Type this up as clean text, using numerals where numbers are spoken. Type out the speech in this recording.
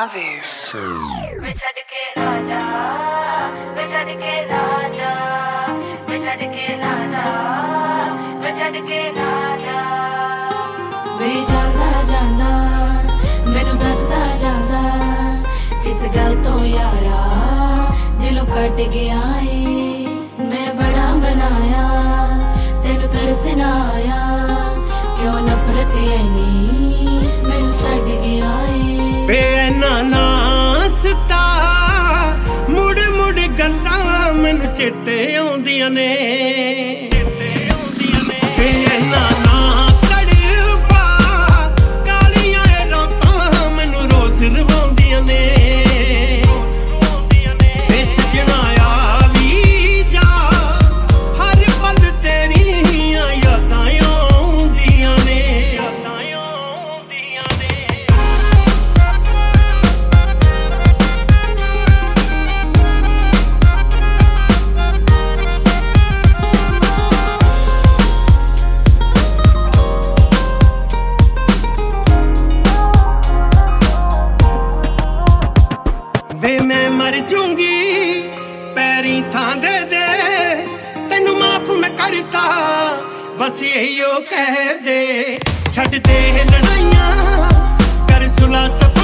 Mavis. वे छड़ के ना जा, वे छड़ के ना जा, वे छड़ के ना जा, वे छड़ के ना जा। वे जांदा जांदा मैनू दसदा जांदा किस गल तो यारा दिलों कट गया है। मैं बड़ा बनाया तेनू तरस ना आया, क्यों नफरत ऐनी मैनू छड़ गया है। वे ना नासता मुड़ मुड़ गल्लां मैनू चेते आउंदियां ने, चेते आउंदियां ने। वे ना ना तड़फा कालियां रातां मैनू रोज रवाउंदियां ने, वे सजना आवी जा हर पल तेरियां यादां आउंदियां ने, यादां आउंदियां ने। वे मैं मर जूंगी पैरी थां दे दे तेनू माफ मैं करता, बस यही ओ कह दे। छड़ दे लड़ाइयां कर सुलह